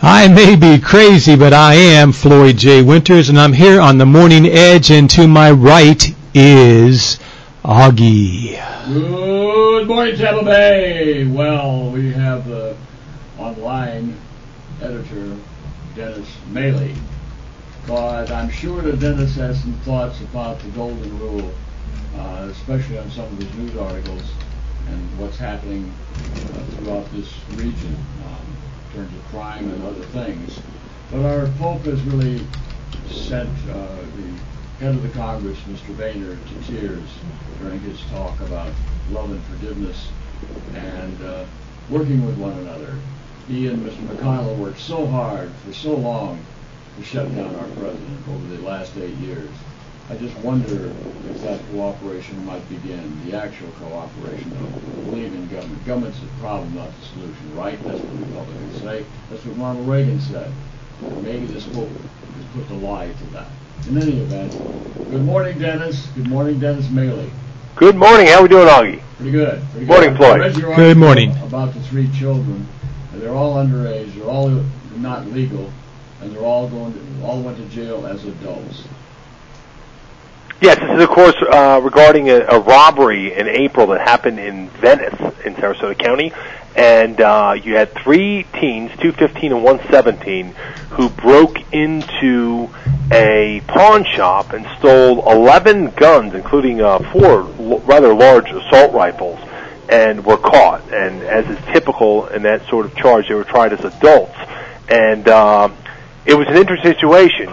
I may be crazy, but I am Floyd J. Winters, and I'm here on the Morning Edge, and to my right is Augie. Good morning, Tampa Bay. Well, we have the online editor, Dennis Maley, but I'm sure that Dennis has some thoughts about the golden rule, especially on some of his news articles and what's happening throughout this region. In terms of crime and other things. But our Pope has really sent the head of the Congress, Mr. Boehner, to tears during his talk about love and forgiveness and working with one another. He and Mr. McConnell worked so hard for so long to shut down our president over the last 8 years. I just wonder if that cooperation might begin, the actual cooperation of believing in government. Government's the problem, not the solution, right? That's what Republicans say. That's what Ronald Reagan said. Maybe this book has put the lie to that. In any event, good morning, Dennis. Good morning, Dennis Maley. Good morning. How are we doing, Augie? Pretty good. Pretty good. Morning, Floyd. Good morning. About the 3 children. They're all underage. They're all not legal, and they're all went to jail as adults. Yes, this is, of course, regarding a robbery in April that happened in Venice, in Sarasota County. And you had 3 teens, 2 15 and 1 17, who broke into a pawn shop and stole 11 guns, including 4 rather large assault rifles, and were caught. And as is typical in that sort of charge, they were tried as adults. And it was an interesting situation.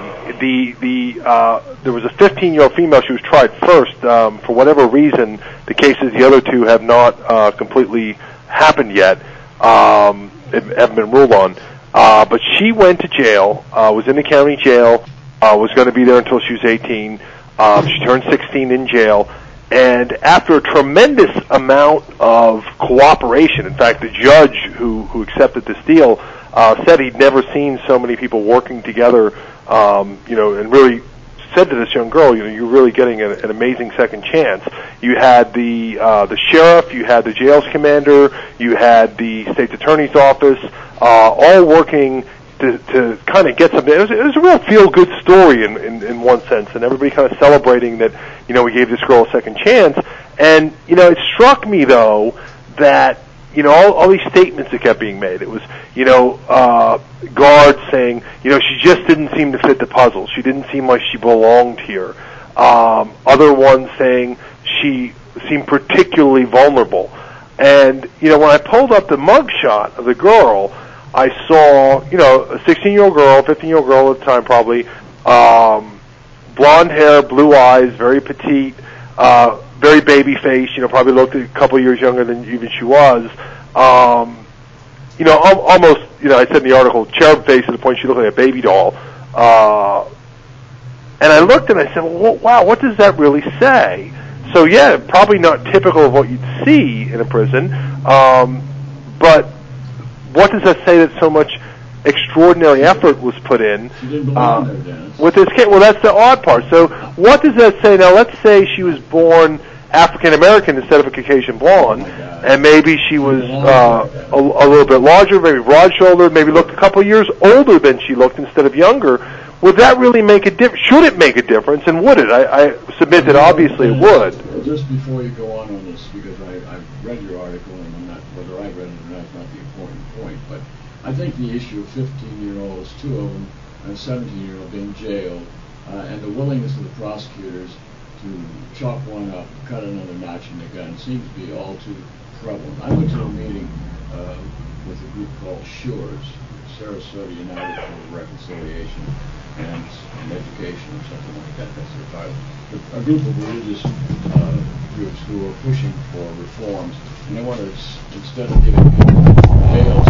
There was a 15-year-old female. She was tried first. For whatever reason, the cases, the other 2 have not completely happened yet. Haven't been ruled on. But she went to jail, was in the county jail, was going to be there until she was 18. She turned 16 in jail. And after a tremendous amount of cooperation, in fact, the judge who accepted this deal said he'd never seen so many people working together, and really said to this young girl, you're really getting an amazing second chance. You had the sheriff, you had the jails commander, you had the state's attorney's office, all working to kind of get something. It was a real feel-good story in one sense, and everybody kind of celebrating that, we gave this girl a second chance. And, it struck me, though, that all these statements that kept being made. It was, guards saying, she just didn't seem to fit the puzzle. She didn't seem like she belonged here. Other ones saying she seemed particularly vulnerable. And, when I pulled up the mugshot of the girl, I saw, a 16-year-old girl, 15-year-old girl at the time probably, blonde hair, blue eyes, very petite, very baby face, probably looked a couple years younger than even she was. Almost, I said in the article, cherub face to the point she looked like a baby doll. And I looked and I said, well, wow, what does that really say? So, yeah, probably not typical of what you'd see in a prison, but what does that say that so much extraordinary effort was put in with this kid? Well, that's the odd part. So what does that say? Now, let's say she was born African-American instead of a Caucasian blonde, and maybe she was a little bit larger, maybe broad-shouldered, maybe looked a couple of years older than she looked instead of younger. Would that really make a difference? Should it make a difference, and would it? I submit that obviously it would. Just before you go on this, because I've read your article, and I'm not, whether I read it or not is not the important point, but I think the issue of 15-year-olds, 2 of them, and a 17-year-old being jailed, and the willingness of the prosecutors to chop one up, cut another notch in the gun, seems to be all too prevalent. I went to a meeting with a group called SURES, Sarasota United for Reconciliation and Education, or something like that. That's their title. A group of religious groups who are pushing for reforms, and they want to, instead of giving people jail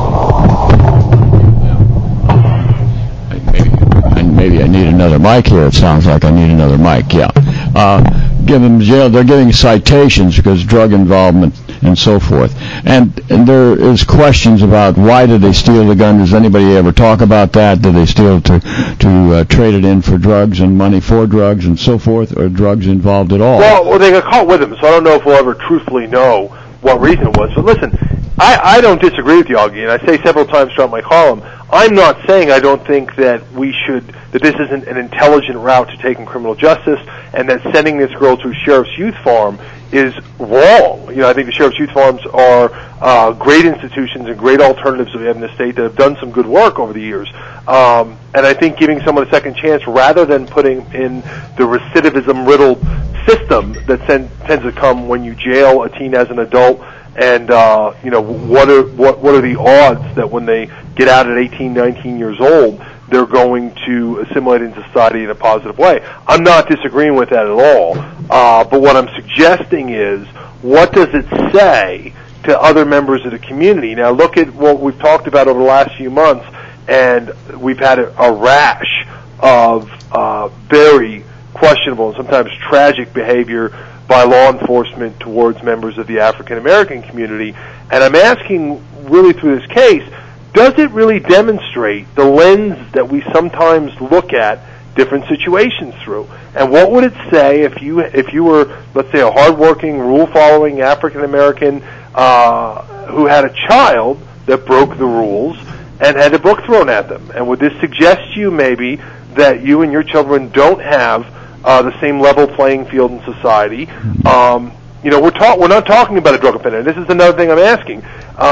sentences, maybe I need another mic here. It sounds like I need another mic. Yeah. Give them jail. They're getting citations because drug involvement and so forth. And there is questions about why did they steal the gun? Does anybody ever talk about that? Did they steal to trade it in for drugs and money for drugs and so forth, or drugs involved at all? Well, they got caught with them, so I don't know if we'll ever truthfully know what reason it was. But listen, I don't disagree with you, Augie, and I say several times throughout my column, I'm not saying I don't think that that this isn't an intelligent route to taking criminal justice, and that sending this girl to a Sheriff's Youth Farm is wrong. I think the Sheriff's Youth Farms are great institutions and great alternatives that we have in the state that have done some good work over the years. And I think giving someone a second chance rather than putting in the recidivism-riddled system that tends to come when you jail a teen as an adult, and what are the odds that when they get out at 18, 19 years old, they're going to assimilate in society in a positive way. I'm not disagreeing with that at all. But what I'm suggesting is, what does it say to other members of the community? Now, look at what we've talked about over the last few months, and we've had a rash of very questionable and sometimes tragic behavior by law enforcement towards members of the African American community. And I'm asking, really through this case, does it really demonstrate the lens that we sometimes look at different situations through? And what would it say if you were, let's say, a hardworking, rule-following African American who had a child that broke the rules and had a book thrown at them? And would this suggest to you maybe that you and your children don't have the same level playing field in society? We're not talking about a drug offender. This is another thing I'm asking.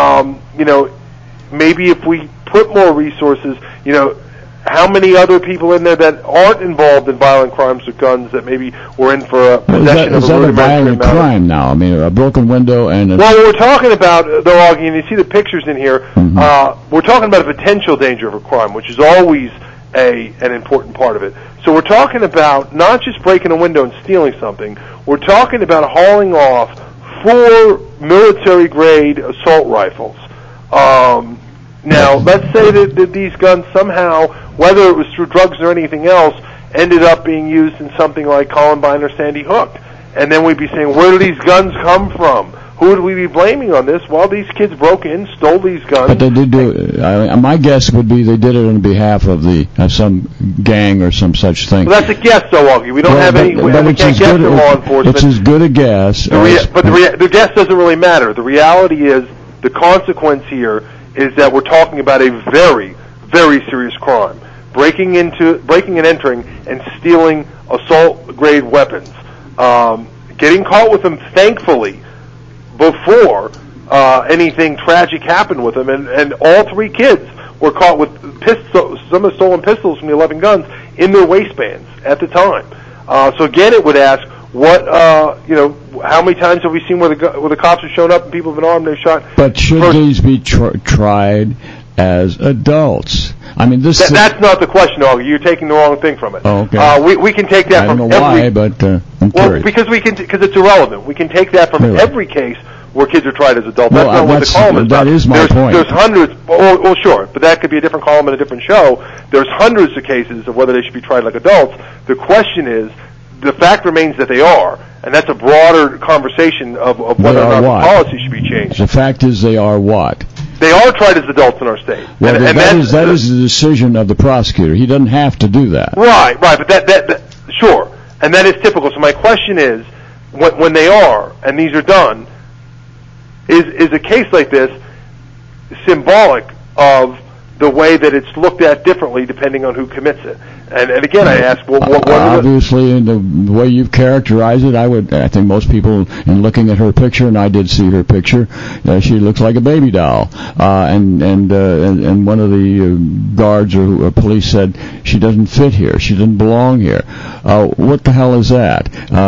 Maybe if we put more resources, how many other people in there that aren't involved in violent crimes with guns that maybe were in for a possession of a rudimentary amount? Is that a violent crime now? I mean, a broken window and... Well, we're talking about, though, Augie, and you see the pictures in here, we're talking about a potential danger of a crime, which is always an important part of it. So we're talking about not just breaking a window and stealing something, we're talking about hauling off 4 military-grade assault rifles. Now, let's say that these guns somehow, whether it was through drugs or anything else, ended up being used in something like Columbine or Sandy Hook. And then we'd be saying, where do these guns come from? Who would we be blaming on this? Well, these kids broke in, stole these guns. But they did do it. My guess would be they did it on behalf of some gang or some such thing. Well, that's a guess, though, Augie. We don't have any. We can't guess from law enforcement. It's as good a guess. But the guess doesn't really matter. The reality is, the consequence here is that we're talking about a very, very serious crime. Breaking and entering and stealing assault-grade weapons. Getting caught with them, thankfully, before anything tragic happened with them, and all 3 kids were caught with some of the stolen pistols from the 11 guns in their waistbands at the time. So again, it would ask, how many times have we seen where the cops have shown up and people have been armed and they're shot? But should these be tried as adults? I mean, that's not the question, Augie. You're taking the wrong thing from it. Oh, okay. We can take that from every... I don't know why, but I'm curious. Because it's irrelevant. We can take that from every case where kids are tried as adults. That's not what the column is about. That is my point. There's hundreds... Well, sure, but that could be a different column and a different show. There's hundreds of cases of whether they should be tried like adults. The question is, the fact remains that they are, and that's a broader conversation of whether or not the policy should be changed. The fact is they are what? They are tried as adults in our state. Well, that is the decision of the prosecutor. He doesn't have to do that. Right, but that sure, and that is typical. So my question is, when they are, and these are done, is a case like this symbolic of the way that it's looked at differently depending on who commits it? And again, I ask, what obviously, in the way you've characterized it, I think most people, in looking at her picture, and I did see her picture, she looks like a baby doll. And one of the guards or police said she doesn't fit here, she doesn't belong here. What the hell is that?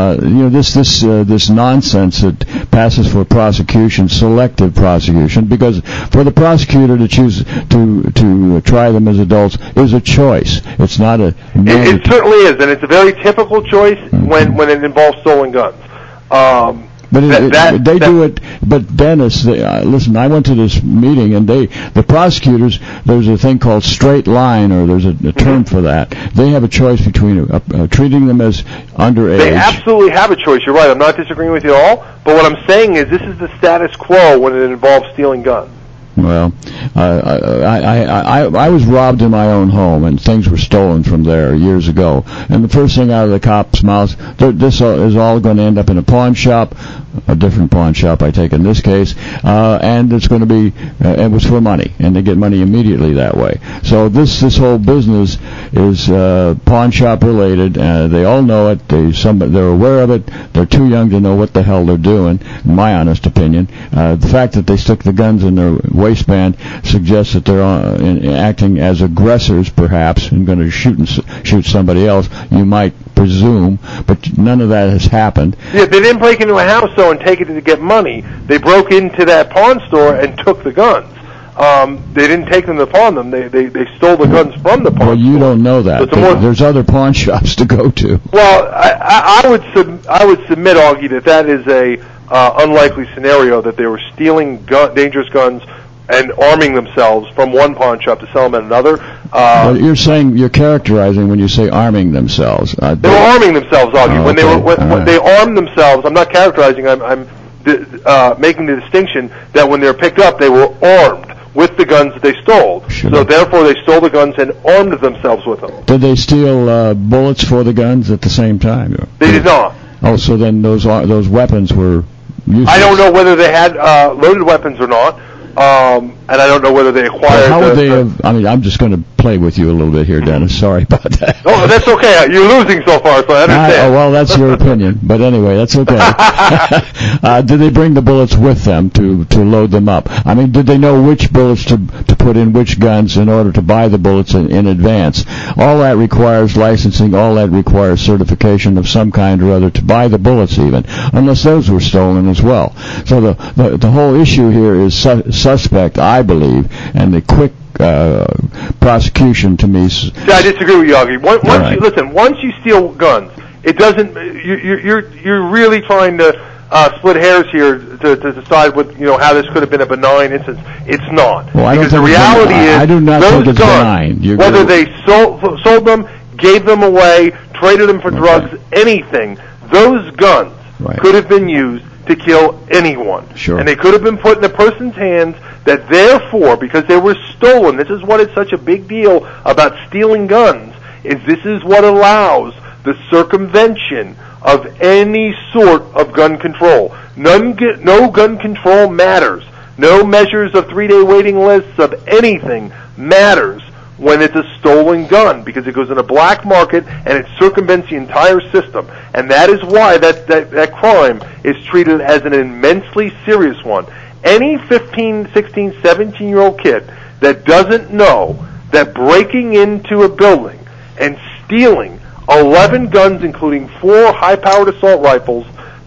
This nonsense that passes for prosecution, selective prosecution, because for the prosecutor to choose to try them as adults is a choice. It's not a... It certainly is, and it's a very typical choice when it involves stolen guns. But they do it. But Dennis, listen, I went to this meeting, and the prosecutors, there's a thing called straight line, or there's a term for that. They have a choice between treating them as underage. They absolutely have a choice. You're right. I'm not disagreeing with you at all. But what I'm saying is, this is the status quo when it involves stealing guns. Well, I was robbed in my own home, and things were stolen from there years ago. And the first thing out of the cop's mouth, this is all going to end up in a pawn shop, a different pawn shop, I take in this case, and it's going to be, it was for money, and they get money immediately that way. So this whole business is pawn shop related. They all know it. They're aware of it. They're too young to know what the hell they're doing, in my honest opinion. The fact that they stick the guns in their waistband suggests that they're acting as aggressors, perhaps, and going to shoot somebody else. You might presume, but none of that has happened. Yeah, they didn't break into a house though and take it to get money. They broke into that pawn store and took the guns. They didn't take them to pawn them. They stole the guns from the pawn store. Well, you don't know that. There's other pawn shops to go to. Well, I would submit, Augie, that is a unlikely scenario, that they were stealing dangerous guns and arming themselves from one pawn shop to sell them at another. Well, you're characterizing when you say arming themselves. They were arming themselves, Augie. When they armed themselves, I'm not characterizing. I'm making the distinction that when they were picked up, they were armed with the guns that they stole. Sure. So therefore, they stole the guns and armed themselves with them. Did they steal bullets for the guns at the same time? They did not. Oh, so then those weapons were useless. I don't know whether they had loaded weapons or not. And I don't know whether they acquired. How would they have? I mean, I'm just going to play with you a little bit here, Dennis. Sorry about that. Oh, that's okay. You're losing so far, so I understand. Well, that's your opinion, but anyway, that's okay. Did they bring the bullets with them to load them up? I mean, did they know which bullets to put in which guns in order to buy the bullets in advance? All that requires licensing. All that requires certification of some kind or other to buy the bullets, even unless those were stolen as well. So the whole issue here is suspect, I believe, and the quick prosecution to me. Yeah, I disagree with you, Augie. Once you steal guns, it doesn't. You're really trying to split hairs here to decide how this could have been a benign instance. It's not. Well, because the reality is, I do not think it's benign. Whether they sold them, gave them away, traded them for drugs, anything, those guns could have been used to kill anyone. Sure. And they could have been put in a person's hands that therefore, because they were stolen, this is what is such a big deal about stealing guns, is this is what allows the circumvention of any sort of gun control. No gun control matters. No measures of 3-day waiting lists of anything matters when it's a stolen gun, because it goes in a black market and it circumvents the entire system. And that is why that crime is treated as an immensely serious one. Any 15, 16, 17-year-old kid that doesn't know that breaking into a building and stealing 11 guns, including 4 high-powered assault rifles,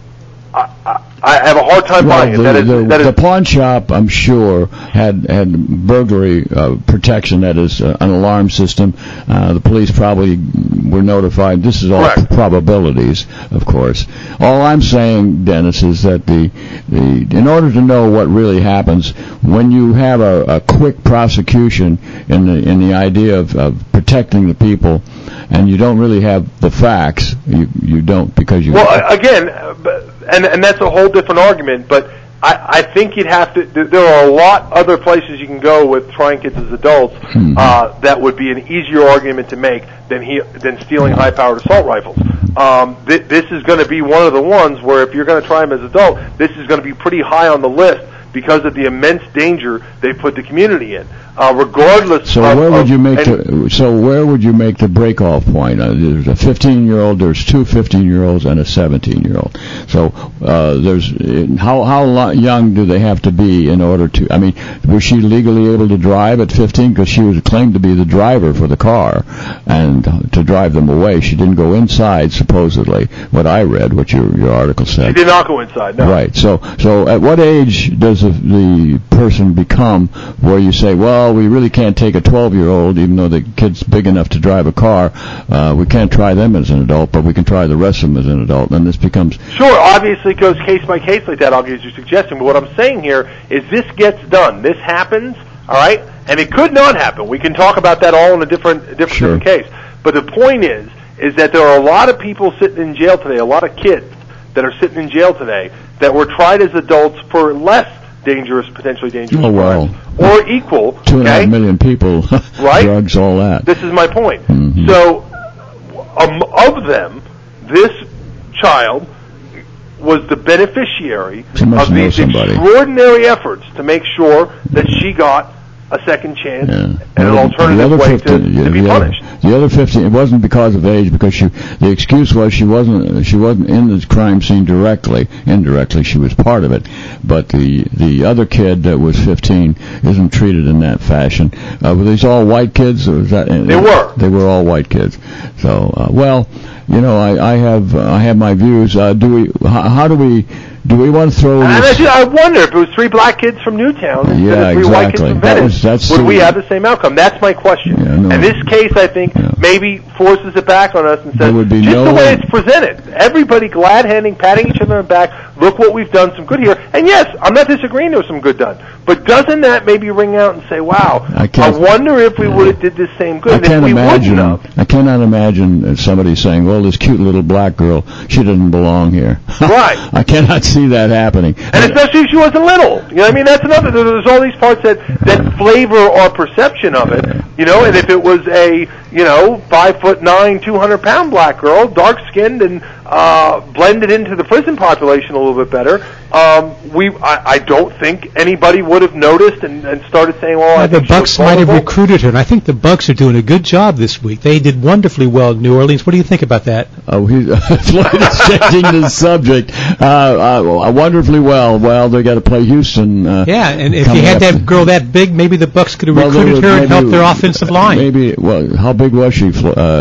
I have a hard time buying it. The pawn shop, I'm sure, had burglary protection, that is, an alarm system. The police probably were notified. This is all probabilities, of course. All I'm saying, Dennis, is that in order to know what really happens, when you have a quick prosecution in the idea of protecting the people, and you don't really have the facts, you don't, because you... Well, again... And that's a whole different argument, but I think you'd have to. There are a lot other places you can go with trying kids as adults that would be an easier argument to make than stealing high-powered assault rifles. This is going to be one of the ones where if you're going to try them as an adult, this is going to be pretty high on the list because of the immense danger they put the community in. Regardless. So where would you make the break-off point? There's a 15-year-old, there's 2 15-year-olds, and a 17-year-old. So how young do they have to be in order to? I mean, was she legally able to drive at 15? Because she was claimed to be the driver for the car and to drive them away. She didn't go inside, supposedly. What I read, what your article said. She did not go inside. No. Right. So at what age does the person become where you say, well, we really can't take a 12-year-old, even though the kid's big enough to drive a car. We can't try them as an adult, but we can try the rest of them as an adult. And this becomes... Sure, obviously it goes case by case like that, I'll give you a suggestion. But what I'm saying here is this gets done. This happens, all right? And it could not happen. We can talk about that all in a different case. But the point is that there are a lot of people sitting in jail today, a lot of kids that are sitting in jail today that were tried as adults for less potentially dangerous Oh, well. crimes, or equal. 2.5 million people, right? Drugs, all that. This is my point. Mm-hmm. So, of them, this child was the beneficiary of these extraordinary efforts to make sure that she got a second chance and an alternative way to be punished. The other 15, it wasn't because of age, because the excuse was she wasn't in the crime scene directly. Indirectly, she was part of it. But the other kid that was 15 isn't treated in that fashion. Were these all white kids? Or was that, they were. They were all white kids. So, well, you know, I have my views. Do we want to throw this? I wonder if it was 3 black kids from Newtown instead of 3 white kids from Venice, would we have the same outcome? That's my question. And this case, I think, maybe forces it back on us and says, just the way it's presented, everybody glad-handing, patting each other on the back, look what we've done, some good here. And yes, I'm not disagreeing there was some good done. But doesn't that maybe ring out and say, wow, I wonder if we would have did this same good, I cannot imagine somebody saying, well, this cute little black girl, she didn't belong here. Right. I cannot see that happening. And especially if she wasn't little. You know what I mean? That's another. There's all these parts that flavor our perception of it. You know, and if it was a 5'9", 200-pound black girl, dark-skinned and blended into the prison population a little bit better, I don't think anybody would have noticed and started saying, well, I think the Bucks might have recruited her, and I think the Bucks are doing a good job this week. They did wonderfully well in New Orleans. What do you think about that? Oh, Floyd is changing the subject. Wonderfully well. Well, they got to play Houston. Yeah, and if you had that girl that big, maybe the Bucks could have recruited her and helped their offensive line. Maybe. Well, how big was she,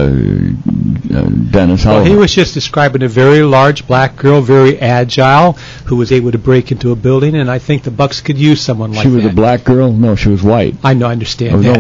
Dennis? Well, he was just describing a very large black girl, very agile, who was able to break into a building, and I think the Bucks could use someone like that. She was a black girl? No, she was white. I know, I understand that.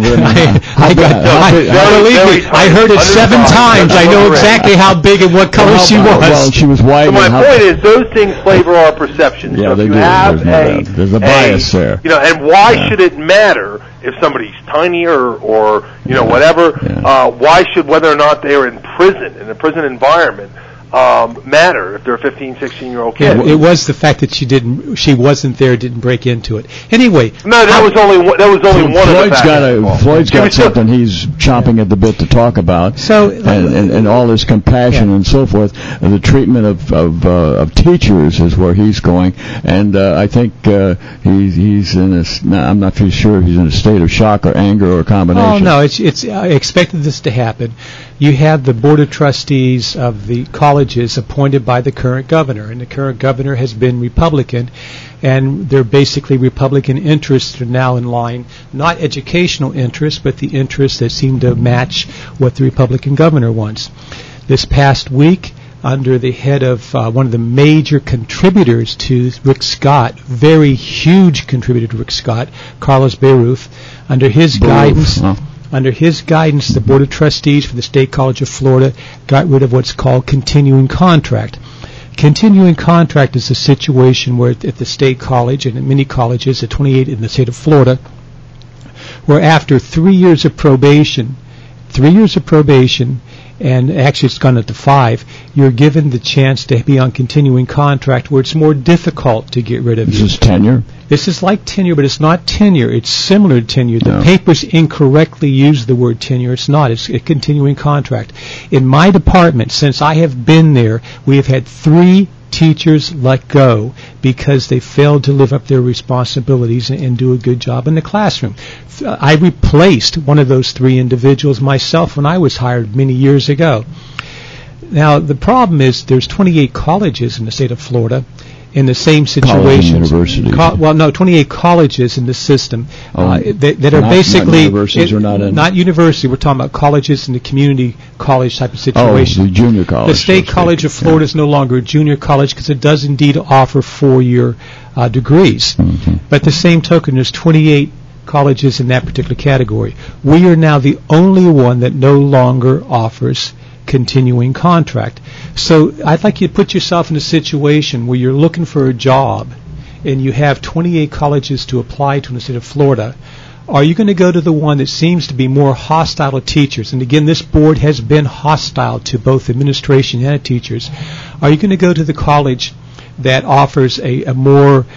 Believe me, I heard it 7 times. I know exactly how big and what color she was. Well, she was white. So my point is, those things flavor our perception. Yeah, so they if you do. have There's a bias there. And why should it matter if somebody's tinier or whatever? Yeah. Why should whether or not they are in a prison environment, matter if they're a 15, 16-year-old kid? It was the fact that she wasn't there, didn't break into it. Anyway, no, that was only one of the factors. Floyd's got something he's chomping at the bit to talk about. So and all this compassion and so forth, and the treatment of teachers is where he's going, and I think he's in a. I'm not too sure if he's in a state of shock or anger or a combination. Oh no, it's I expected this to happen. You have the board of trustees of the colleges appointed by the current governor, and the current governor has been Republican, and they're basically Republican interests are now in line, not educational interests, but the interests that seem to match what the Republican governor wants. This past week, under the head of one of the major contributors to Rick Scott, very huge contributor to Rick Scott, Carlos Bayreuth, under his guidance, the Board of Trustees for the State College of Florida got rid of what's called continuing contract. Continuing contract is a situation where at the State College and at many colleges, at 28 in the state of Florida, where after 3 years of probation, and actually it's gone up to 5, you're given the chance to be on continuing contract where it's more difficult to get rid of you. This is tenure? This is like tenure, but it's not tenure. It's similar to tenure. The papers incorrectly use the word tenure. It's not. It's a continuing contract. In my department, since I have been there, we have had 3 teachers let go because they failed to live up their responsibilities and do a good job in the classroom. I replaced one of those 3 individuals myself when I was hired many years ago. Now, the problem is there's 28 colleges in the state of Florida in the same situation. 28 colleges in the system that are basically not university. We're talking about colleges in the community college type of situation. Oh, the junior college. The State College of Florida is no longer a junior college because it does indeed offer 4-year degrees. Mm-hmm. But the same token, there's 28 colleges in that particular category. We are now the only one that no longer offers continuing contract. So I'd like you to put yourself in a situation where you're looking for a job and you have 28 colleges to apply to in the state of Florida. Are you going to go to the one that seems to be more hostile to teachers? And again, this board has been hostile to both administration and teachers. Are you going to go to the college that offers a more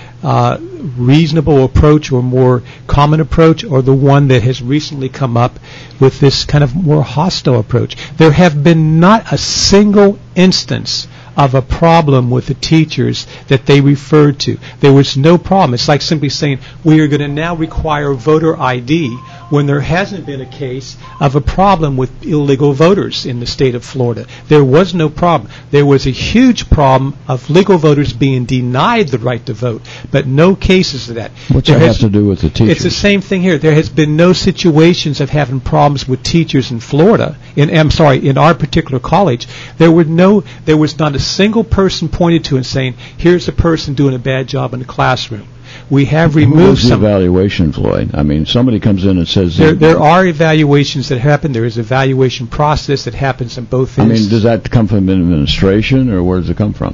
reasonable approach or more common approach, or the one that has recently come up with this kind of more hostile approach? There have been not a single instance of a problem with the teachers that they referred to. There was no problem. It's like simply saying, we are going to now require voter ID, when there hasn't been a case of a problem with illegal voters in the state of Florida. There was no problem. There was a huge problem of legal voters being denied the right to vote, but no cases of that. What's that have to do with the teachers? It's the same thing here. There has been no situations of having problems with teachers in Florida. In our particular college, there was not a single person pointed to and saying, here's a person doing a bad job in the classroom. We have removed some evaluation, Floyd. I mean, somebody comes in and says there are evaluations that happen. There is an evaluation process that happens on both ends. I mean, does that come from administration, or where does it come from?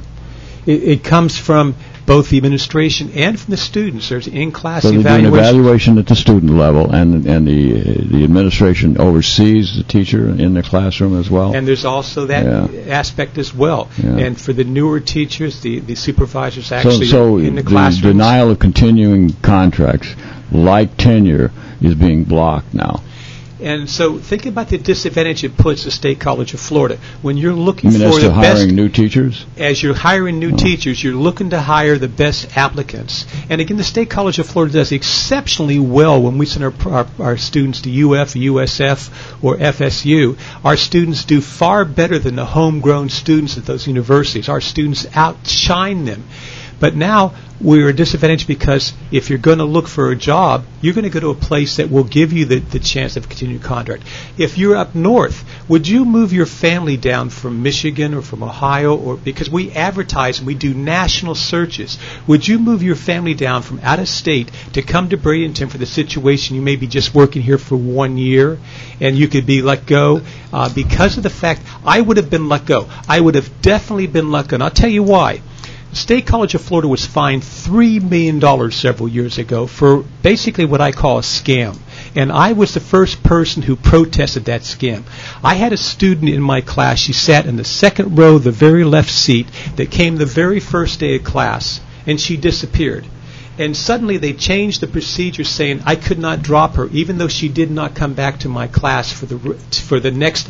It comes from both the administration and from the students. There's in-class so evaluation. So they do an evaluation at the student level, and the administration oversees the teacher in the classroom as well. And there's also that aspect as well. Yeah. And for the newer teachers, the supervisors actually in the classroom. So the denial of continuing contracts, like tenure, is being blocked now. And so think about the disadvantage it puts the State College of Florida. When you're looking for the best... hiring new teachers? As you're hiring new teachers, you're looking to hire the best applicants. And again, the State College of Florida does exceptionally well when we send our students to UF, USF, or FSU. Our students do far better than the homegrown students at those universities. Our students outshine them. But now we're disadvantaged because if you're going to look for a job, you're going to go to a place that will give you the chance of a continued contract. If you're up north, would you move your family down from Michigan or from Ohio, or because we advertise and we do national searches, would you move your family down from out of state to come to Bradenton for the situation you may be just working here for 1 year and you could be let go? Because of the fact I would have been let go. I would have definitely been let go. And I'll tell you why. The State College of Florida was fined $3 million several years ago for basically what I call a scam. And I was the first person who protested that scam. I had a student in my class. She sat in the second row, the very left seat, that came the very first day of class, and she disappeared. And suddenly they changed the procedure, saying I could not drop her, even though she did not come back to my class for the next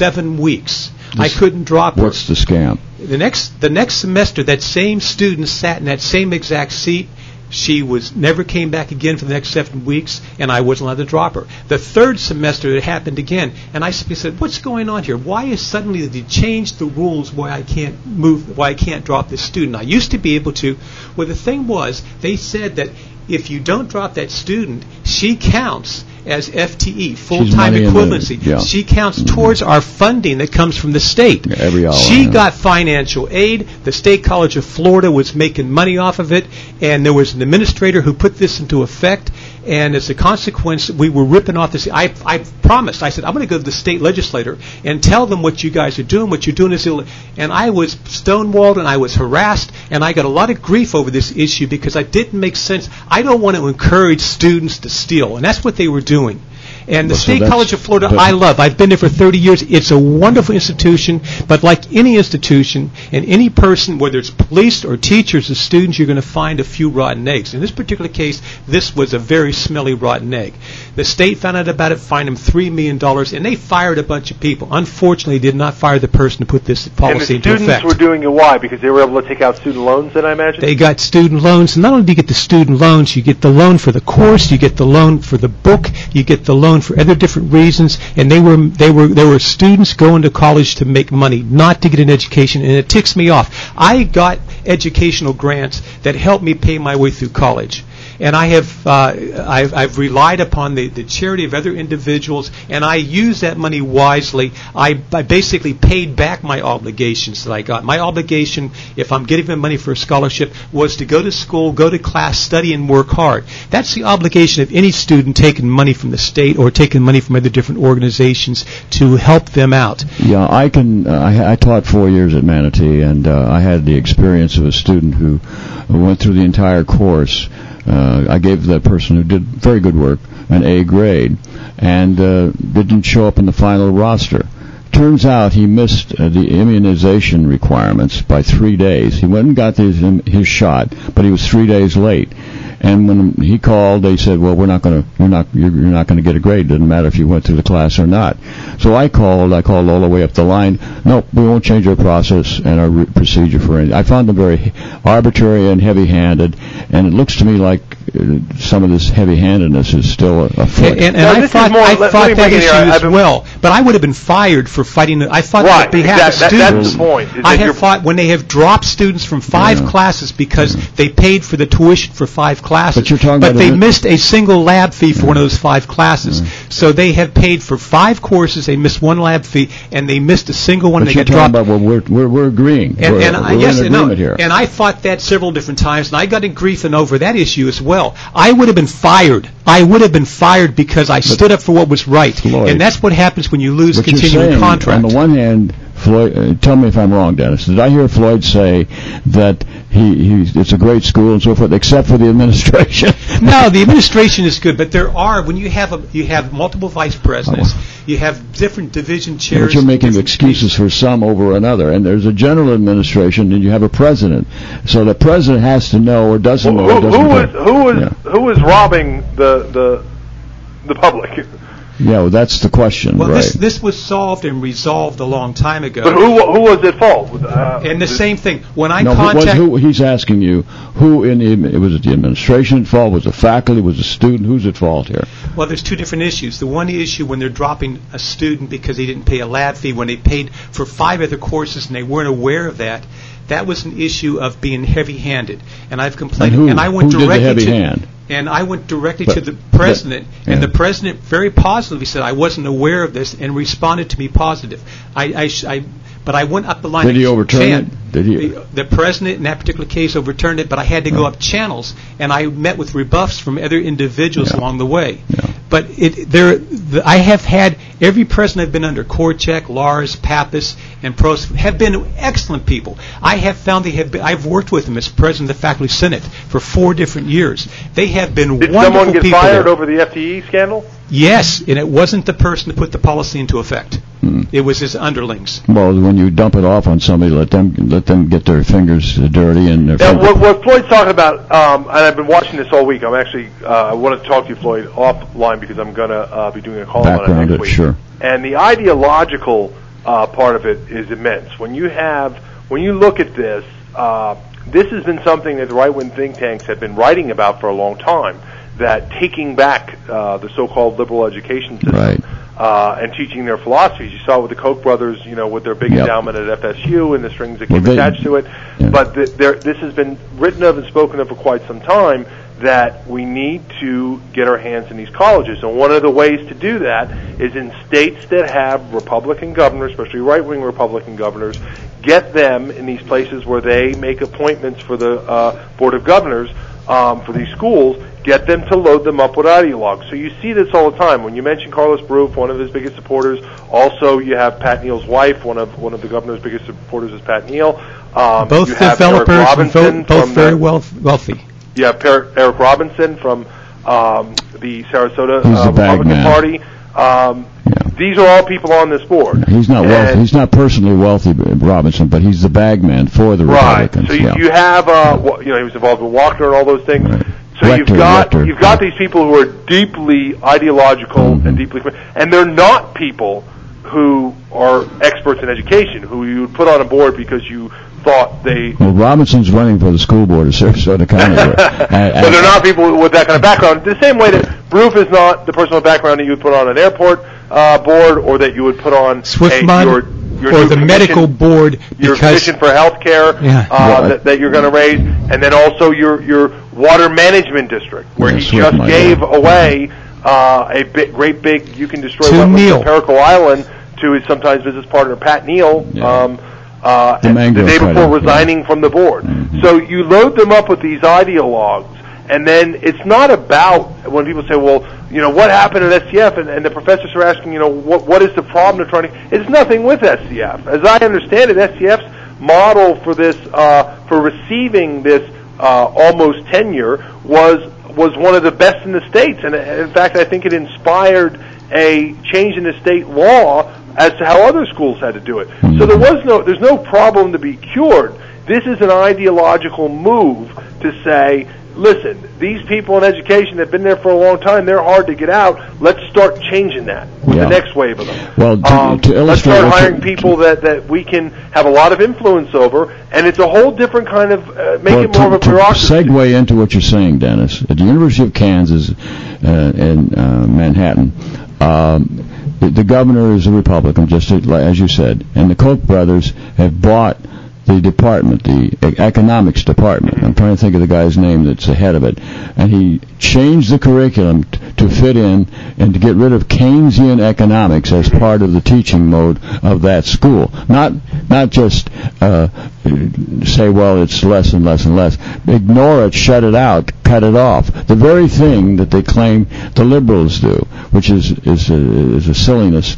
7 weeks. I couldn't drop her. What's the scam? The next semester, that same student sat in that same exact seat. She never came back again for the next 7 weeks, and I wasn't allowed to drop her. The third semester, it happened again, and I said, "What's going on here? Why is suddenly they changed the rules why I can't drop this student? I used to be able to." Well, the thing was, they said that if you don't drop that student, she counts as FTE, full-time equivalency. She counts towards our funding that comes from the state. Every hour. She got financial aid. The State College of Florida was making money off of it, and there was an administrator who put this into effect. And as a consequence, we were ripping off this. I promised. I said, I'm going to go to the state legislator and tell them what you guys are doing. What you're doing is illegal. And I was stonewalled and I was harassed, and I got a lot of grief over this issue because I didn't make sense. I don't want to encourage students to steal, and that's what they were doing. And the State College of Florida, I love. I've been there for 30 years. It's a wonderful institution, but like any institution and any person, whether it's police or teachers or students, you're going to find a few rotten eggs. In this particular case, this was a very smelly rotten egg. The state found out about it, fined them $3 million, and they fired a bunch of people. Unfortunately, did not fire the person to put this policy into effect. And the students were doing it why? Because they were able to take out student loans, then I imagine? They got student loans. And not only do you get the student loans, you get the loan for the course, you get the loan for the book, you get the loan for other different reasons, and there were students going to college to make money, not to get an education, and it ticks me off. I got educational grants that helped me pay my way through college. And I've relied upon the charity of other individuals, and I used that money wisely. I basically paid back my obligations that I got. My obligation, if I'm getting them money for a scholarship, was to go to school, go to class, study, and work hard. That's the obligation of any student taking money from the state or taking money from other different organizations to help them out. Yeah, I taught 4 years at Manatee, and I had the experience of a student who went through the entire course. I gave the person who did very good work an A grade and didn't show up in the final roster. Turns out he missed the immunization requirements by 3 days. He went and got his shot, but he was 3 days late. And when he called, they said, "Well, you're not going to get a grade. Doesn't matter if you went through the class or not." So I called all the way up the line. Nope, we won't change our process and our procedure for anything. I found them very arbitrary and heavy-handed, and it looks to me like some of this heavy-handedness is still afoot. And I fought that issue as well, but I would have been fired for fighting it. I fought on behalf of students. That's the point. I have fought when they have dropped students from 5 classes because they paid for the tuition for 5 classes, but they missed a single lab fee for one of those 5 classes. So they have paid for 5 courses, they missed 1 lab fee, and they missed a single one. But you're talking about, well, we're agreeing. We're in agreement here. And I fought that several different times, and I got in grief over that issue as well. I would have been fired. I would have been fired because I stood up for what was right. Floyd, and that's what happens when you lose a continuing contract. On the one hand, Floyd, tell me if I'm wrong, Dennis. Did I hear Floyd say that it's a great school and so forth, except for the administration? No, the administration is good, but there are, when you have multiple vice presidents, you have different division chairs. But you're making excuses for some over another, and there's a general administration, and you have a president. So the president has to know or doesn't know. Who is robbing the public? Yeah, well, that's the question. Well, right. this was solved and resolved a long time ago. But who was at fault? And the same thing. When I he's asking you, was it the administration at fault? Was it faculty? Was it a student? Who's at fault here? Well, there's 2 different issues. The one issue when they're dropping a student because they didn't pay a lab fee, when they paid for 5 other courses and they weren't aware of that, that was an issue of being heavy-handed. And I've complained. And I went directly to the president, and the president very positively said I wasn't aware of this and responded to me positive. But I went up the line. Did he overturn it? The president in that particular case overturned it, but I had to go up channels, and I met with rebuffs from other individuals along the way. Yeah. But I have had every president I've been under, Korchak, Lars, Pappas, and Prost, have been excellent people. I have found I've worked with them as president of the Faculty Senate for 4 different years. They have been wonderful people. Did someone get fired there. over the FTE scandal? Yes, and it wasn't the person who put the policy into effect. It was his underlings. Well, when you dump it off on somebody, let them get their fingers dirty and their what Floyd's talking about, and I've been watching this all week. I'm actually I want to talk to you, Floyd, offline because I'm going to be doing a call on it next week. Sure. And the ideological part of it is immense. When you look at this, this has been something that the right-wing think tanks have been writing about for a long time. That taking back the so-called liberal education system. Right. And teaching their philosophies. You saw with the Koch brothers, with their big endowment at FSU and the strings that came attached to it. Yeah. But this has been written of and spoken of for quite some time, that we need to get our hands in these colleges. And one of the ways to do that is in states that have Republican governors, especially right-wing Republican governors, get them in these places where they make appointments for the Board of Governors for these schools, get them to load them up with ideologues. So you see this all the time. When you mention Carlos Baruf, one of his biggest supporters, also you have Pat Neal's wife, one of the governor's biggest supporters is Pat Neal. Both developers and both very wealthy. Yeah, Eric Robinson from the Sarasota Republican Party. These are all people on this board. He's not wealthy. He's not personally wealthy, Robinson, but he's the bagman for the Republicans. Right. So you have, he was involved with Walker and all those things. Right. So you've got these people who are deeply ideological and deeply, and they're not people who are experts in education, who you would put on a board because you thought they... Well, Robinson's running for the school board of Sarasota County. So they're not people with that kind of background. The same way that Baruf is not the personal background that you would put on an airport board, or that you would put on your or the medical board, your commission for health care that you're going to raise, and then also your water management district, where he just gave away a great big you can destroy wetlands of Perico Island to his sometimes business partner Pat Neal the day before resigning from the board. So you load them up with these ideologues, and then it's not about when people say, well, what happened at SCF, and the professors are asking, what is the problem they're trying to... It's nothing with SCF. As I understand it, SCF's model for this, for receiving this almost tenure was one of the best in the states, and in fact, I think it inspired a change in the state law as to how other schools had to do it. So there's no problem to be cured. This is an ideological move to say, listen, these people in education have been there for a long time. They're hard to get out. Let's start changing that with the next wave of them. Well, let's start hiring people that we can have a lot of influence over, and it's a whole different kind of make it more of a bureaucracy. To segue into what you're saying, Dennis, at the University of Kansas in Manhattan, the governor is a Republican, just as you said, and the Koch brothers have bought the department, the economics department. I'm trying to think of the guy's name that's the head of it. And he changed the curriculum to fit in and to get rid of Keynesian economics as part of the teaching mode of that school. Not just say, well, it's less and less and less. Ignore it, shut it out, cut it off. The very thing that they claim the liberals do, which is a silliness.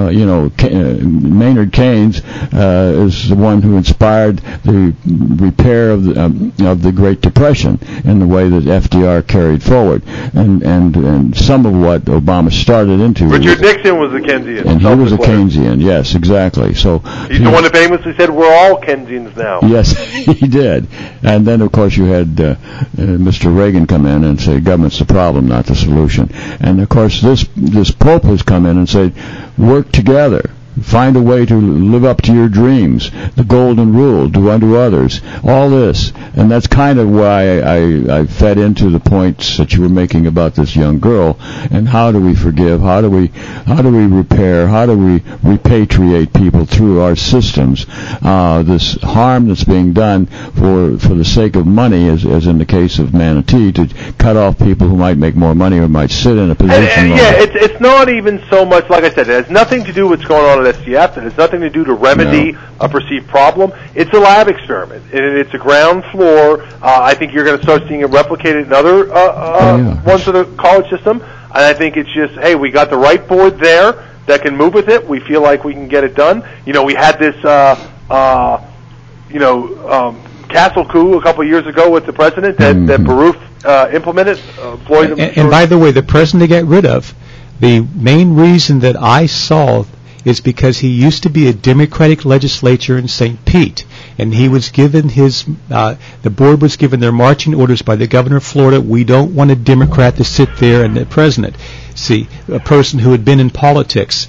Maynard Keynes is the one who inspired the repair of the Great Depression in the way that FDR carried forward, and some of what Obama started into. Richard Nixon was a Keynesian, and he was a Keynesian. Yes, exactly. So he's the one that famously said, "We're all Keynesians now." Yes, he did. And then, of course, you had Mr. Reagan come in and say, "Government's the problem, not the solution." And of course, this Pope has come in and said, "Work together. Find a way to live up to your dreams. The golden rule, do unto others." All this. And that's kind of why I fed into the points that you were making about this young girl. And how do we forgive? How do we repair? How do we repatriate people through our systems? This harm that's being done for the sake of money, as in the case of Manatee, to cut off people who might make more money or might sit in a position. It's not even so much, like I said, it has nothing to do with what's going on at SCF. It has nothing to do to remedy a perceived problem. It's a lab experiment, and it's a ground floor. I think you're going to start seeing it replicated in other ones of the college system. And I think it's just, hey, we got the right board there that can move with it. We feel like we can get it done. We had this, castle coup a couple of years ago with the president that Baruch implemented. Floyd. And by the way, the president they got rid of, the main reason that I saw is because he used to be a Democratic legislature in St. Pete, and he was given the board was given their marching orders by the governor of Florida. We don't want a Democrat to sit there and the president. See, a person who had been in politics.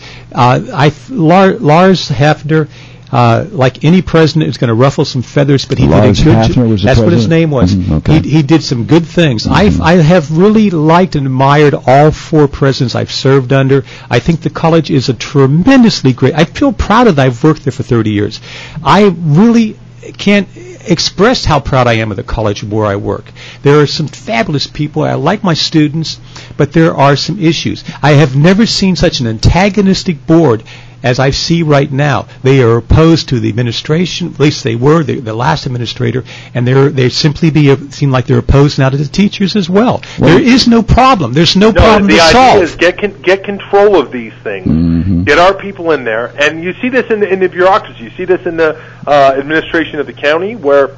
Lars Hefner, like any president, is going to ruffle some feathers, but he did a good job. That's what his name was. Okay. He did some good things. I have really liked and admired all four presidents I've served under. I think the college is a tremendously great. I feel proud that I've worked there for 30 years. I really can't express how proud I am of the college where I work. There are some fabulous people. I like my students, but there are some issues. I have never seen such an antagonistic board as I see right now. They are opposed to the administration, at least they were, the last administrator, and they simply seem like they're opposed now to the teachers as well. There is no problem. There's no problem to solve. The idea is get control of these things, get our people in there, and you see this in the bureaucracy. You see this in the administration of the county, where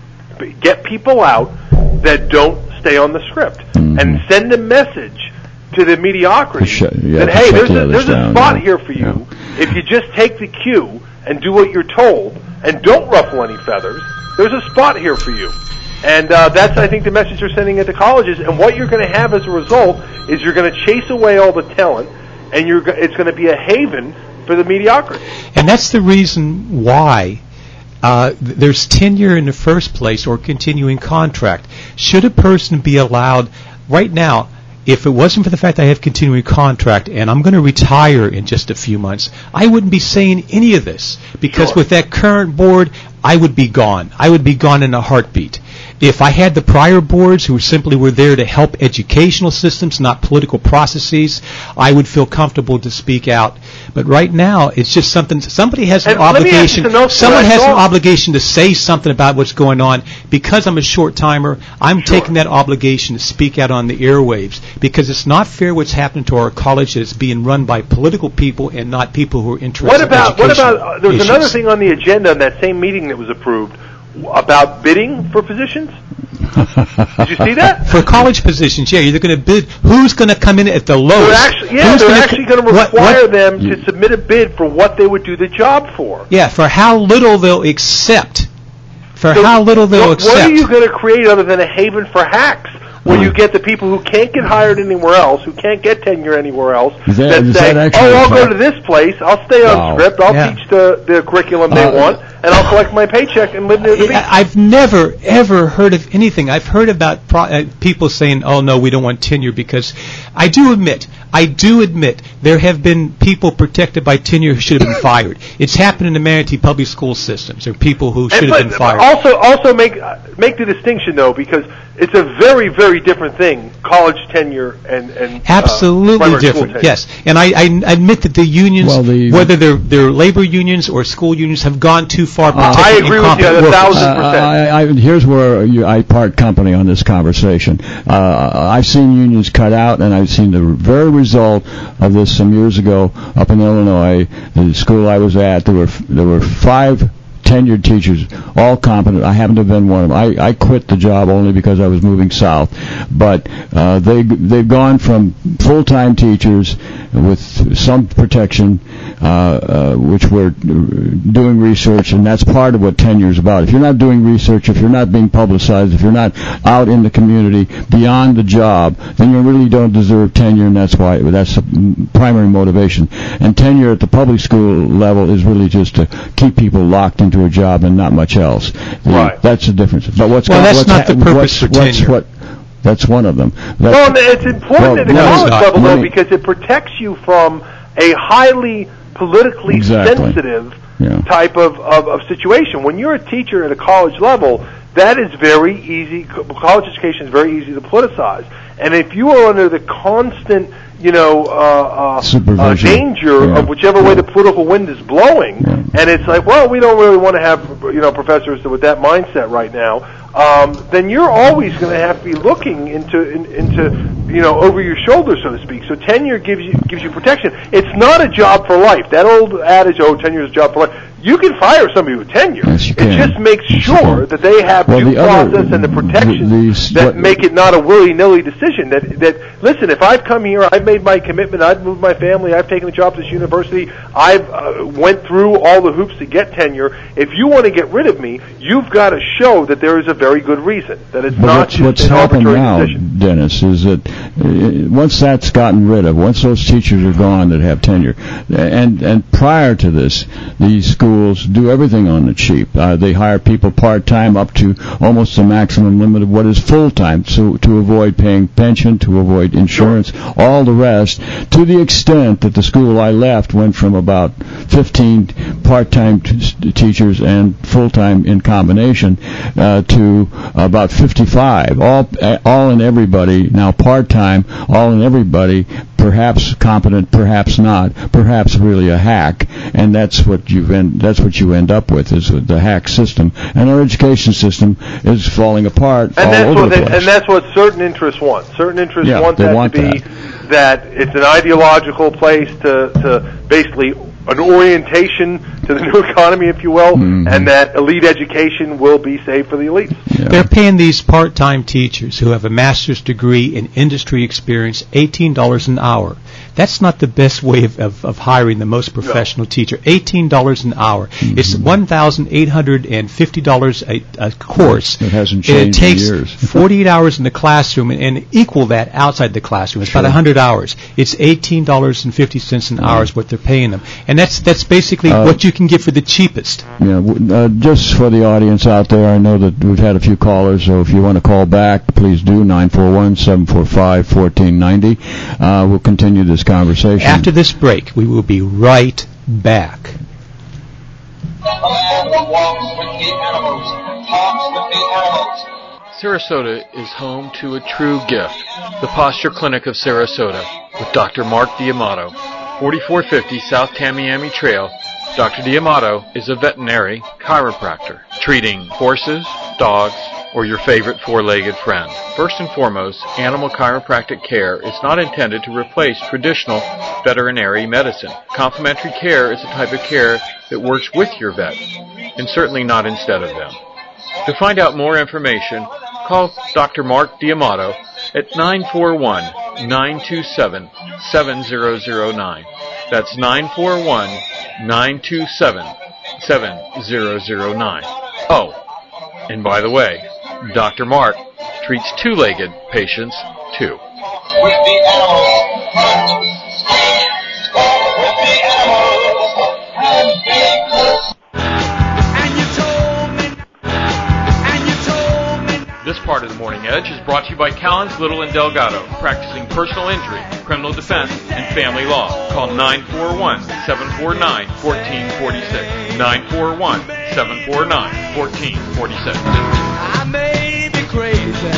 get people out that don't stay on the script, and send a message to the mediocrity that, hey, there's a spot here for you. If you just take the cue and do what you're told and don't ruffle any feathers, there's a spot here for you. And that's, I think, the message they're sending at the colleges. And what you're going to have as a result is you're going to chase away all the talent, and it's going to be a haven for the mediocrity. And that's the reason why there's tenure in the first place, or continuing contract. Should a person be allowed right now? If it wasn't for the fact I have continuing contract and I'm going to retire in just a few months, I wouldn't be saying any of this, because with that current board, I would be gone. I would be gone in a heartbeat. If I had the prior boards who simply were there to help educational systems, not political processes, I would feel comfortable to speak out. But right now, it's just somebody has an obligation. Someone has an obligation to say something about what's going on. Because I'm a short-timer, I'm taking that obligation to speak out on the airwaves, because it's not fair what's happening to our college. It's being run by political people and not people who are interested in education. There was another thing on the agenda in that same meeting that was approved, about bidding for positions? Did you see that? For college positions, yeah, they're going to bid. Who's going to come in at the lowest? They're actually going to require them to submit a bid for what they would do the job for. Yeah, for how little they'll accept. What are you going to create other than a haven for hacks? Where you get the people who can't get hired anywhere else, who can't get tenure anywhere else, that say, I'll go to this place, I'll stay on script, I'll teach the curriculum they want, and I'll collect my paycheck and live near the beach. I've never, ever heard of anything. I've heard about people saying, oh, no, we don't want tenure, because I do admit, there have been people protected by tenure who should have been fired. It's happened in the Manatee public school systems. There are people who should have been fired. Also make the distinction, though, because it's a very, very different thing, college tenure and absolutely different. Yes, and I admit that the unions, whether they're labor unions or school unions, have gone too far. I agree with you 1,000%. Here's where I part company on this conversation. I've seen unions cut out, and I've seen the very result of this some years ago up in Illinois. The school I was at, there were 5 tenured teachers, all competent. I happen to have been one of them. I quit the job only because I was moving south. But they've gone from full-time teachers with some protection, which were doing research, and that's part of what tenure is about. If you're not doing research, if you're not being publicized, if you're not out in the community beyond the job, then you really don't deserve tenure, and that's the primary motivation. And tenure at the public school level is really just to keep people locked into a job and not much else. Right. That's the difference. But that's not the purpose for tenure. That's one of them. It's important at the college level, though, because it protects you from a highly politically sensitive type of situation. When you're a teacher at a college level, that is very easy. College education is very easy to politicize. And if you are under the constant danger of whichever way the political wind is blowing, and it's like, well, we don't really want to have professors with that mindset right now, then you're always going to have to be looking into over your shoulder, so to speak. So tenure gives you protection. It's not a job for life. That old adage, tenure is a job for life. You can fire somebody with tenure. Yes, you can. It just makes sure that they have due process and the protections that make it not a willy-nilly decision. That listen, if I've come here, I've made my commitment, I've moved my family, I've taken a job at this university, I've went through all the hoops to get tenure. If you want to get rid of me, you've got to show that there is a very good reason, that it's not just an arbitrary decision. Dennis, is that once that's gotten rid of, once those teachers are gone that have tenure, and prior to this, these schools do everything on the cheap. They hire people part-time up to almost the maximum limit of what is full-time to avoid paying pension, to avoid insurance, all the rest, to the extent that the school I left went from about 15 part-time teachers and full-time in combination to about 55. All and everybody, now part-time, all and everybody, perhaps competent, perhaps not, perhaps really a hack, and that's what you end up with, is the hack system. And our education system is falling apart all over the place. And that's what certain interests want. Certain interests want that to be that it's an ideological place to basically an orientation to the new economy, if you will, and that elite education will be saved for the elites. Yeah. They're paying these part-time teachers who have a master's degree in industry experience $18 an hour. That's not the best way of hiring the most professional teacher. $18 an hour. It's $1,850 a course. It hasn't changed in years. It takes 48 hours in the classroom and equal that outside the classroom. It's about 100 hours. It's $18.50 an hour is what they're paying them. And that's basically what you can get for the cheapest. Yeah, just for the audience out there, I know that we've had a few callers, so if you want to call back, please do, 941-745-1490. We'll continue this conversation. After this break, we will be right back. Sarasota is home to a true gift, the Posture Clinic of Sarasota, with Dr. Mark D'Amato. 4450 South Tamiami Trail. Dr. D'Amato is a veterinary chiropractor, treating horses, dogs, or your favorite four-legged friend. First and foremost, animal chiropractic care is not intended to replace traditional veterinary medicine. Complementary care is a type of care that works with your vet, and certainly not instead of them. To find out more information, call Dr. Mark D'Amato at 941-927-7009. That's 941-927-7009. Oh, and by the way, Dr. Mark treats two-legged patients, too. With the animals, with the animals, and you told me. This part of the Morning Edge is brought to you by Callens, Little, and Delgado, practicing personal injury, criminal defense, and family law. Call 941-749-1446. 941-749-1446. I may be crazy,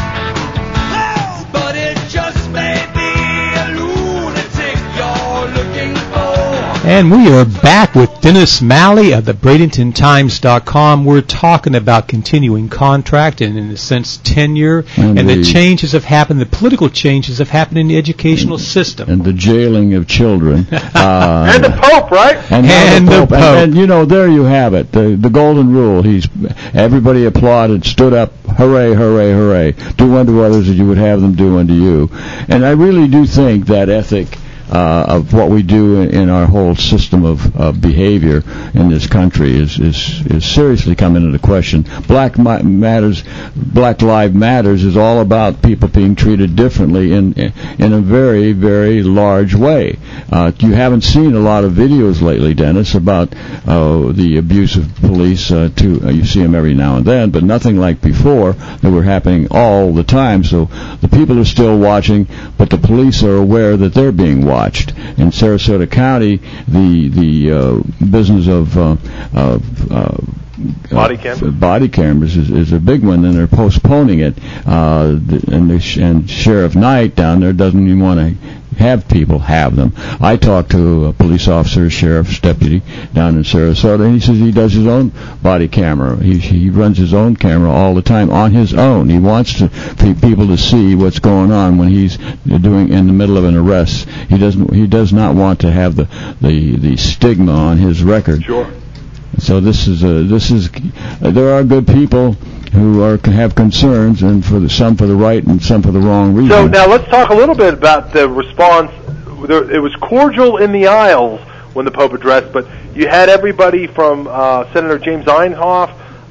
but it just may be a lunatic you're looking for. And we are back with Dennis Malley of the BradentonTimes.com. We're talking about continuing contract and, in a sense, tenure, and the changes have happened, the political changes have happened in the educational system. And the jailing of children. And the Pope, right? And the Pope. And, you know, there you have it. The golden rule. Everybody applauded, stood up, hooray, hooray, hooray. Do unto others as you would have them do unto you. And I really do think that ethic of what we do in our whole system of behavior in this country is seriously coming into question. Black Lives Matters is all about people being treated differently in a very, very large way. You haven't seen a lot of videos lately, Dennis, about the abuse of police. You see them every now and then, but nothing like before that were happening all the time. So the people are still watching, but the police are aware that they're being watched. In Sarasota County, the business of body cameras is a big one, and they're postponing it. And Sheriff Knight down there doesn't even want to have people have them. I talked to a police officer, sheriff's deputy down in Sarasota, and he says he does his own body camera. He runs his own camera all the time on his own. He wants people to see what's going on when he's doing in the middle of an arrest. He does not want to have the stigma on his record. Sure. So there are good people who have concerns, and some for the right and some for the wrong reason. So now let's talk a little bit about the response. It was cordial in the aisles when the Pope addressed, but you had everybody from Senator James Inhofe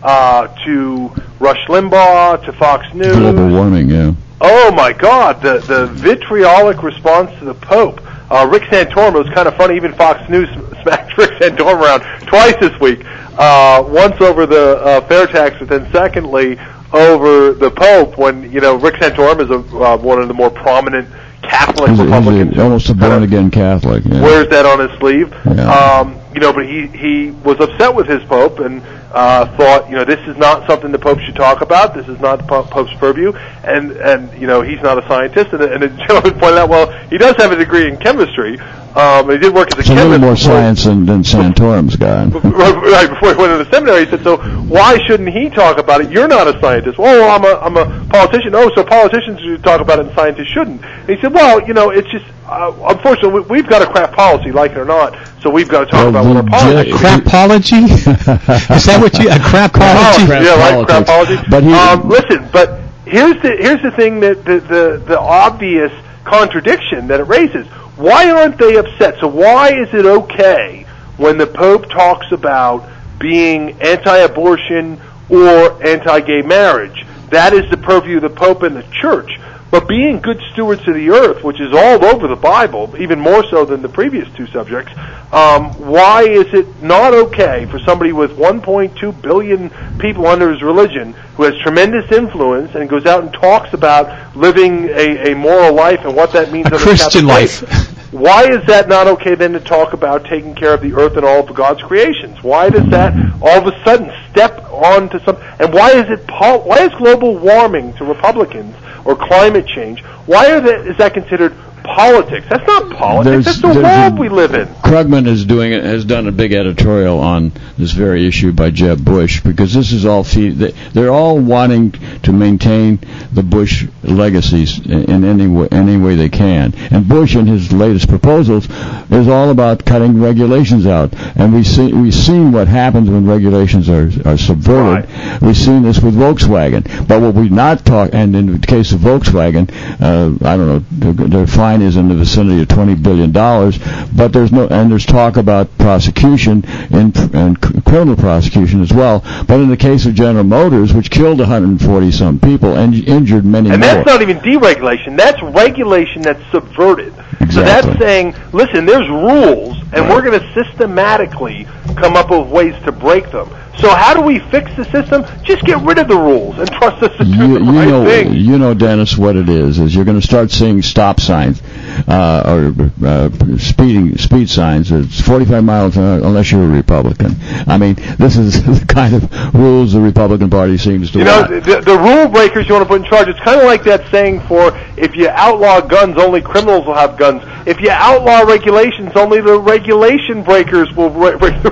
to Rush Limbaugh to Fox News. Global warming, yeah. Oh my God, the vitriolic response to the Pope. Rick Santorum, it was kind of funny, even Fox News smacked Rick Santorum around twice this week. Once over the fair tax, but then secondly over the Pope, when, Rick Santorum is one of the more prominent Catholic Republicans. He's almost a born-again Catholic. Yeah. Wears that on his sleeve. Yeah. But he was upset with his Pope and thought, this is not something the Pope should talk about. This is not the Pope's purview, and he's not a scientist. And the gentleman pointed out, well, he does have a degree in chemistry. He did work as a chemist. A little more science than Santorum's got. Right before he went to the seminary, he said, "So why shouldn't he talk about it? You're not a scientist." "Well, I'm a politician." "Oh, so politicians should talk about it and scientists shouldn't." And he said, "Well, it's just unfortunately we've got a craft policy, like it or not. So we've got to talk about what our policy is." Crapology? Is that what you? A crapology? Yeah, right. Crapology. But listen, but here's the thing that the obvious contradiction that it raises. Why aren't they upset? So why is it okay when the Pope talks about being anti-abortion or anti-gay marriage? That is the purview of the Pope and the Church. But being good stewards of the earth, which is all over the Bible, even more so than the previous two subjects, why is it not okay for somebody with 1.2 billion people under his religion, who has tremendous influence and goes out and talks about living a moral life and what that means? A Christian life. Why is that not okay then to talk about taking care of the earth and all of God's creations? Why does that all of a sudden step on to some? And why is global warming to Republicans, or climate change? Is that considered politics. That's not politics. That's the world we live in. Krugman has done a big editorial on this very issue by Jeb Bush, because this is all they're all wanting to maintain the Bush legacies in any way they can. And Bush, in his latest proposals, is all about cutting regulations out. And we've seen what happens when regulations are subverted. Right. We've seen this with Volkswagen. But what we not talk, and in the case of Volkswagen, I don't know, their fine is in the vicinity of $20 billion, but there's talk about prosecution and criminal prosecution as well. But in the case of General Motors, which killed 140-some people and injured many more. And that's not even deregulation. That's regulation that's subverted. Exactly. So that's saying, listen, there's rules, and we're going to systematically come up with ways to break them. So how do we fix the system? Just get rid of the rules and trust us to do the right thing. You know, Dennis, what it is you're going to start seeing stop signs or speed signs. It's 45 miles unless you're a Republican. I mean, this is the kind of rules the Republican Party seems to want. You know, the rule breakers you want to put in charge, it's kind of like that saying for if you outlaw guns, only criminals will have guns. If you outlaw regulations, only the regulation breakers will break the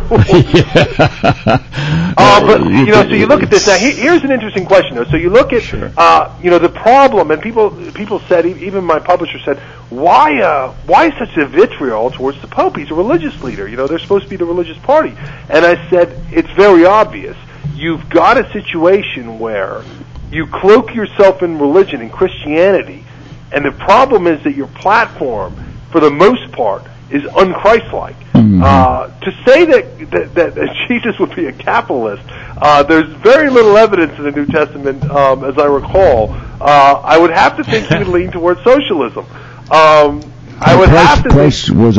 rules. But you know, so you look at this now. Here's an interesting question, though. So you look at, you know, the problem, and people said, even my publisher said, why such a vitriol towards the Pope? He's a religious leader. You know, they're supposed to be the religious party. And I said, it's very obvious. You've got a situation where you cloak yourself in religion and Christianity, and the problem is that your platform, for the most part, is unchristlike. To say that Jesus would be a capitalist, there's very little evidence in the New Testament, as I recall. I would have to think he would lean towards socialism. I would have to Christ was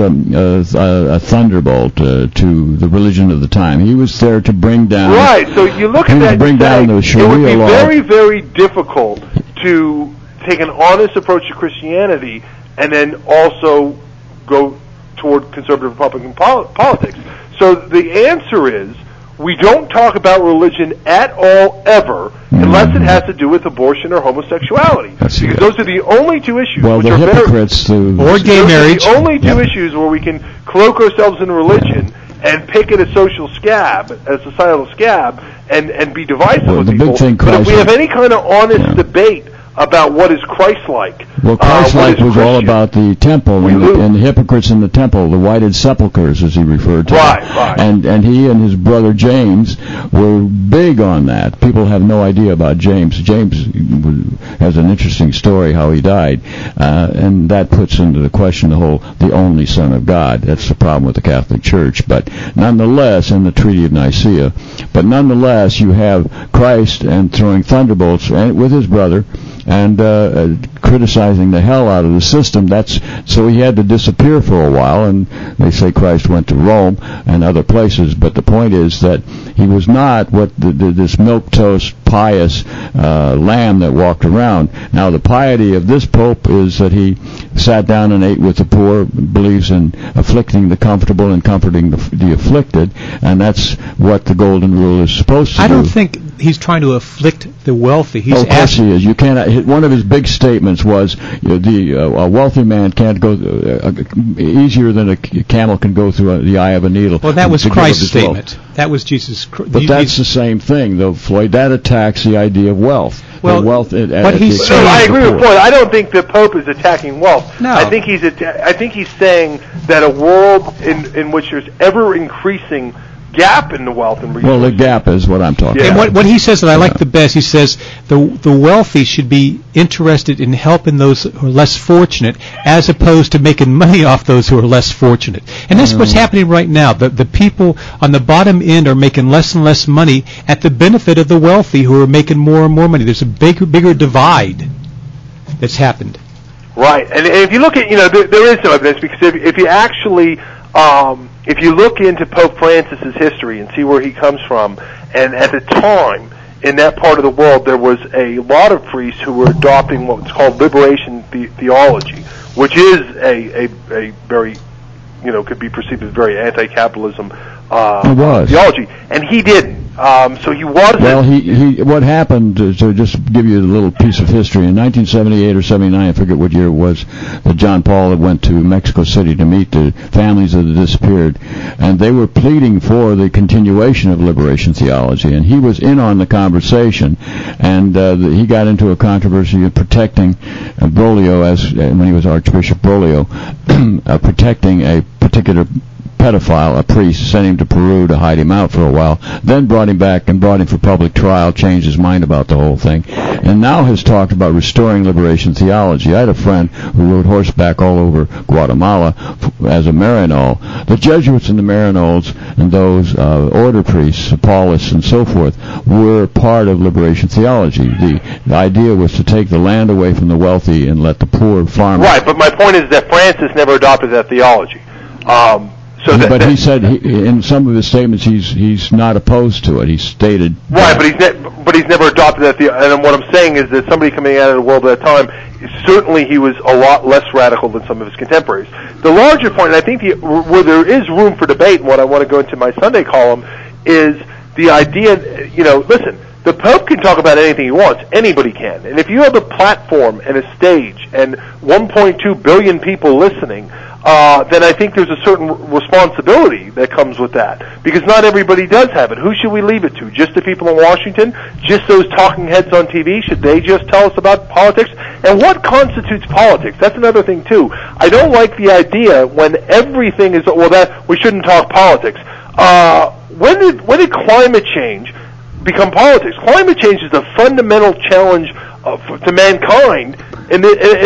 a thunderbolt to the religion of the time. He was there to bring down. Right. So you look at that and say, it would be very, very difficult to take an honest approach to Christianity and then also go toward conservative Republican politics. So the answer is, we don't talk about religion at all, ever, unless it has to do with abortion or homosexuality. Because those are the only two issues. Well, the hypocrites, or gay marriage. The only two issues where we can cloak ourselves in religion and pick it as social scab, as societal scab, and be divisive with people. Big thing, but if we have any kind of honest debate about what is Christ-like. Well, Christ-like was all about the temple and the hypocrites in the temple, the whited sepulchres, as he referred to right, them. Right. And he and his brother James were big on that. People have no idea about James. James has an interesting story how he died, and that puts into the question the only Son of God. That's the problem with the Catholic Church. But nonetheless, in the Treaty of Nicaea, but nonetheless, you have Christ and throwing thunderbolts with his brother, and criticizing the hell out of the system. So he had to disappear for a while, and they say Christ went to Rome and other places. But the point is that he was not what this milquetoast, pious lamb that walked around. Now, the piety of this Pope is that he sat down and ate with the poor, believes in afflicting the comfortable and comforting the afflicted, and that's what the Golden Rule is supposed to do. I don't think he's trying to afflict the wealthy. He's of course he is. You cannot. One of his big statements was a wealthy man can't go easier than a camel can go through the eye of a needle. Well, that was Christ's statement. That was Jesus. But that's the same thing, though, Floyd. That attacks the idea of wealth. Well, wealth I agree with Floyd. I don't think the Pope is attacking wealth. No. I think he's saying that a world in which there's ever increasing gap in the wealth and resources. Well, the gap is what I'm talking about. And what he says that I like the best, he says the wealthy should be interested in helping those who are less fortunate as opposed to making money off those who are less fortunate. And that's what's happening right now. The people on the bottom end are making less and less money at the benefit of the wealthy who are making more and more money. There's a bigger divide that's happened. Right. And if you look at, there is some evidence, because if you actually if you look into Pope Francis's history and see where he comes from, and at the time in that part of the world there was a lot of priests who were adopting what's called liberation theology, which is a very, could be perceived as very anti-capitalism theology, and he didn't. So he wasn't. Well, he what happened, to just give you a little piece of history, in 1978 or 79, I forget what year it was, that John Paul had went to Mexico City to meet the families of the disappeared, and they were pleading for the continuation of liberation theology, and he was in on the conversation, and he got into a controversy of protecting Broglio, when he was Archbishop Broglio, protecting a particular pedophile, a priest, sent him to Peru to hide him out for a while, then brought him back and brought him for public trial, changed his mind about the whole thing, and now has talked about restoring liberation theology. I had a friend who rode horseback all over Guatemala as a Marinol. The Jesuits and the Marinols and those order priests, Paulus and so forth, were part of liberation theology. The idea was to take the land away from the wealthy and let the poor farm. Right, but my point is that Francis never adopted that theology. But he said in some of his statements he's not opposed to it. He stated right, but he's never adopted that. And what I'm saying is that somebody coming out of the world at that time, certainly he was a lot less radical than some of his contemporaries. The larger point, and I think where there is room for debate, and what I want to go into my Sunday column, is the idea. Listen, the Pope can talk about anything he wants. Anybody can. And if you have a platform and a stage and 1.2 billion people listening, then I think there's a certain responsibility that comes with that. Because not everybody does have it. Who should we leave it to? Just the people in Washington? Just those talking heads on TV? Should they just tell us about politics? And what constitutes politics? That's another thing, too. I don't like the idea when everything is, that we shouldn't talk politics. When did climate change become politics? Climate change is a fundamental challenge to mankind in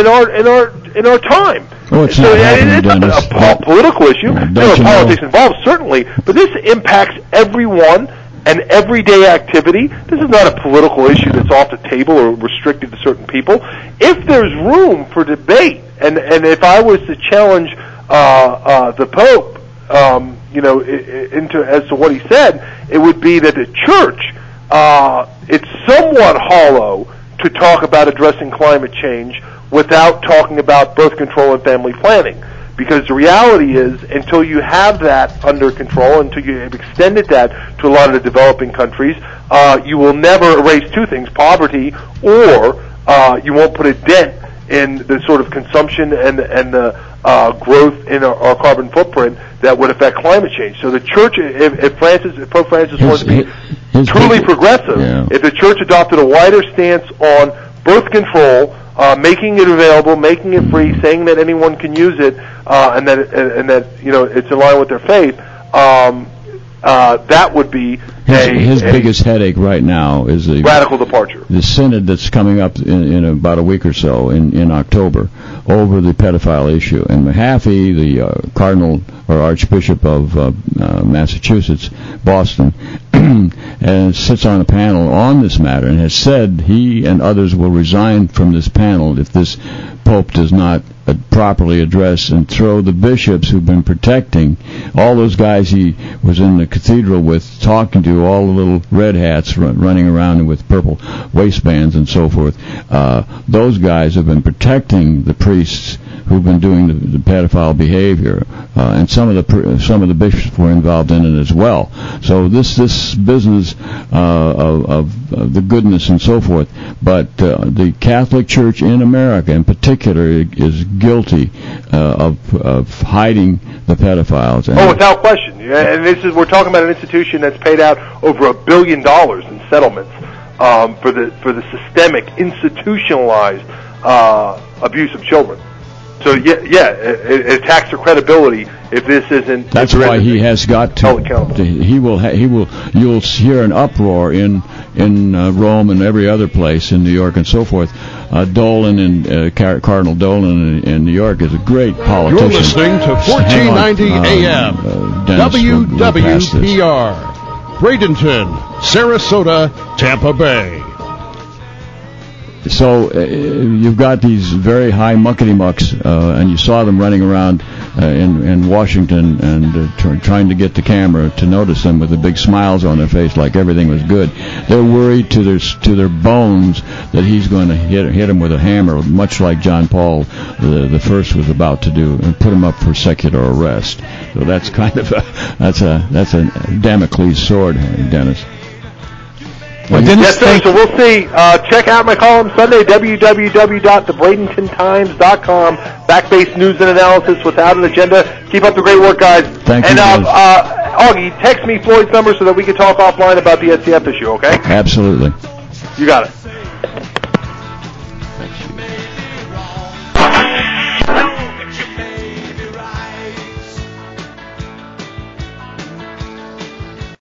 our time. Oh, it's not a political issue. There are politics involved, certainly, but this impacts everyone and everyday activity. This is not a political issue that's off the table or restricted to certain people. If there's room for debate, and if I was to challenge the Pope, as to what he said, it would be that the church, it's somewhat hollow to talk about addressing climate change without talking about birth control and family planning. Because the reality is, until you have that under control, until you have extended that to a lot of the developing countries, you will never erase two things, poverty, or you won't put a dent in the sort of consumption and the growth in our carbon footprint that would affect climate change. So the church, if Pope Francis wants to be truly progressive, if the church adopted a wider stance on birth control, making it available, making it free, saying that anyone can use it, and that it's in line with their faith, that would be his biggest headache right now is the radical departure. The synod that's coming up in about a week or so in October over the pedophile issue, and Mahaffey, the cardinal or archbishop of Massachusetts, Boston, and sits on a panel on this matter and has said he and others will resign from this panel if this Pope does not properly address and throw the bishops who've been protecting all those guys he was in the cathedral with, talking to, all the little red hats running around with purple waistbands and so forth. Those guys have been protecting the priests who've been doing the pedophile behavior, and some of the bishops were involved in it as well. So this business of the goodness and so forth, but the Catholic Church in America in particular is guilty of hiding the pedophiles. Oh, without question. And we're talking about an institution that's paid out over $1 billion in settlements for the systemic, institutionalized abuse of children. So it attacks their credibility if this isn't. That's why he has got to. He will. You'll hear an uproar in Rome and every other place in New York and so forth. Dolan and Cardinal Dolan in New York is a great politician. You're listening to 1490 AM WWPR, Bradenton, Sarasota, Tampa Bay. So you've got these very high muckety-mucks, and you saw them running around in Washington and trying to get the camera to notice them with the big smiles on their face like everything was good. They're worried to their bones that he's going to hit them with a hammer, much like John Paul the First was about to do, and put him up for secular arrest. So that's kind of that's a Damocles sword, Dennis. Well, Dennis, Yes, sir. So we'll see. Check out my column Sunday, www.thebradentontimes.com. Back-based news and analysis without an agenda. Keep up the great work, guys. Thank you, And guys. Augie, text me Floyd's number so that we can talk offline about the STF issue, okay? Absolutely. You got it.